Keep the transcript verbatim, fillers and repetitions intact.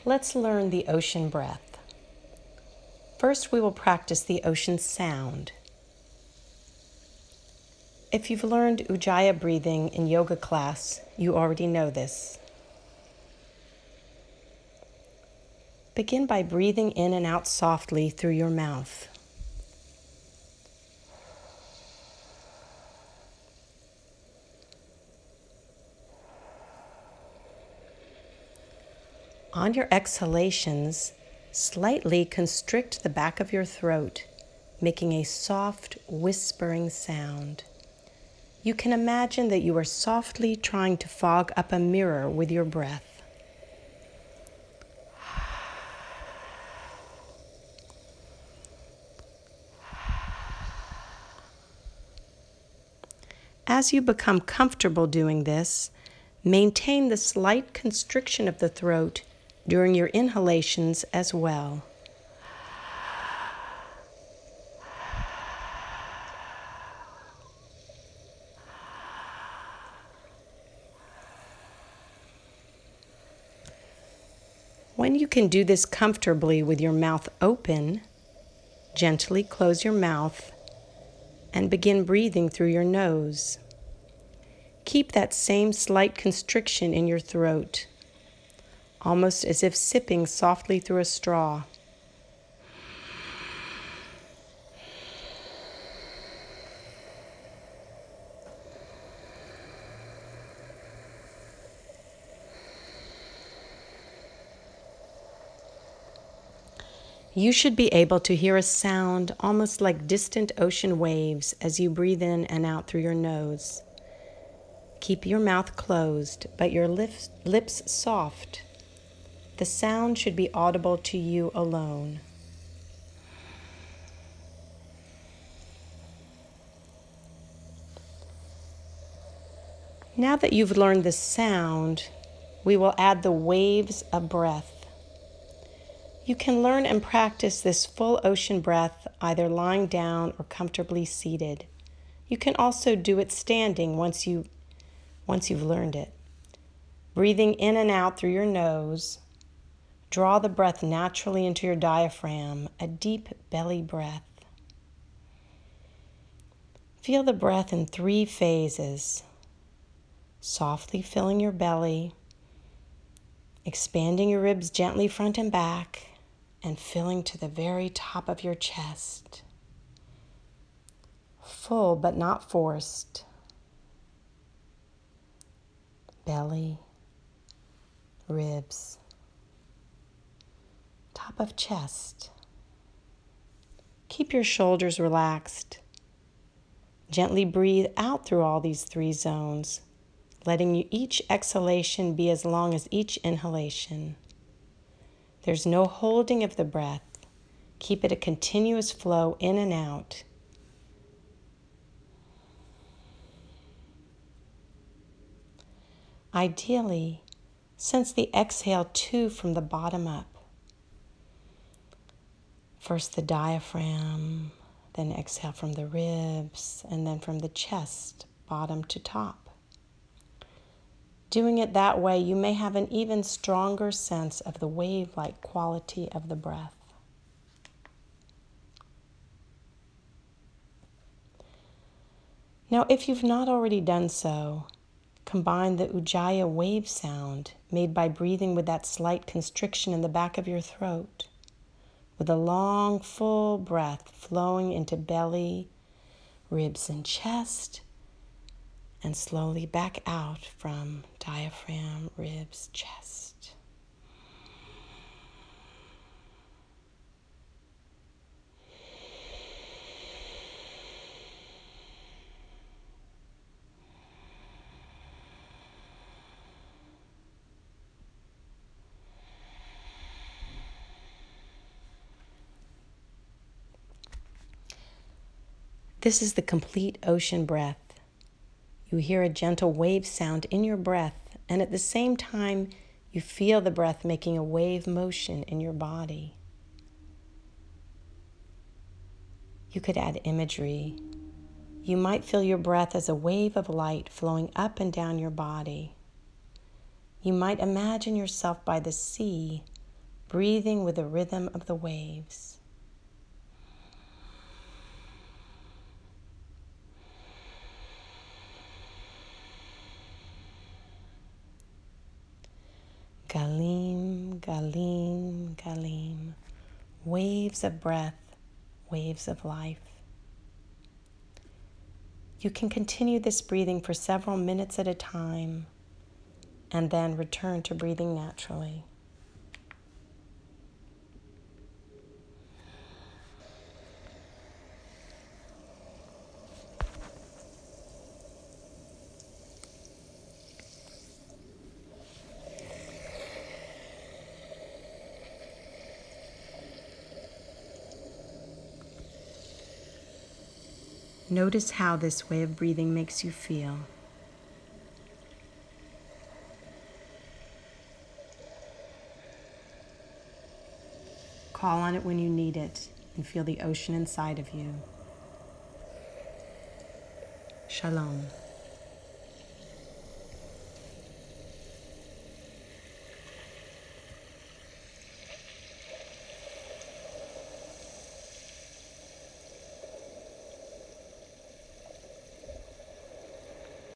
Let's learn the ocean breath. First, we will practice the ocean sound. If you've learned Ujjayi breathing in yoga class, you already know this. Begin by breathing in and out softly through your mouth. On your exhalations, slightly constrict the back of your throat, making a soft, whispering sound. You can imagine that you are softly trying to fog up a mirror with your breath. As you become comfortable doing this, maintain the slight constriction of the throat during your inhalations as well. When you can do this comfortably with your mouth open, gently close your mouth and begin breathing through your nose. Keep that same slight constriction in your throat, almost as if sipping softly through a straw. You should be able to hear a sound almost like distant ocean waves as you breathe in and out through your nose. Keep your mouth closed, but your lips, lips soft. The sound should be audible to you alone. Now that you've learned the sound, we will add the waves of breath. You can learn and practice this full ocean breath either lying down or comfortably seated. You can also do it standing once you, once you've learned it. Breathing in and out through your nose, draw the breath naturally into your diaphragm, a deep belly breath. Feel the breath in three phases. Softly filling your belly, expanding your ribs gently front and back, and filling to the very top of your chest. Full but not forced. Belly, ribs, top of chest. Keep your shoulders relaxed. Gently breathe out through all these three zones, letting you each exhalation be as long as each inhalation. There's no holding of the breath. Keep it a continuous flow in and out. Ideally, sense the exhale too from the bottom up. First the diaphragm, then exhale from the ribs, and then from the chest, bottom to top. Doing it that way, you may have an even stronger sense of the wave-like quality of the breath. Now, if you've not already done so, combine the Ujjayi wave sound made by breathing with that slight constriction in the back of your throat, with a long, full breath flowing into belly, ribs, and chest, and slowly back out from diaphragm, ribs, chest. This is the complete ocean breath. You hear a gentle wave sound in your breath, and at the same time, you feel the breath making a wave motion in your body. You could add imagery. You might feel your breath as a wave of light flowing up and down your body. You might imagine yourself by the sea, breathing with the rhythm of the waves. Galim, Galim, Galim. Waves of breath, waves of life. You can continue this breathing for several minutes at a time and then return to breathing naturally. Notice how this way of breathing makes you feel. Call on it when you need it and feel the ocean inside of you. Shalom.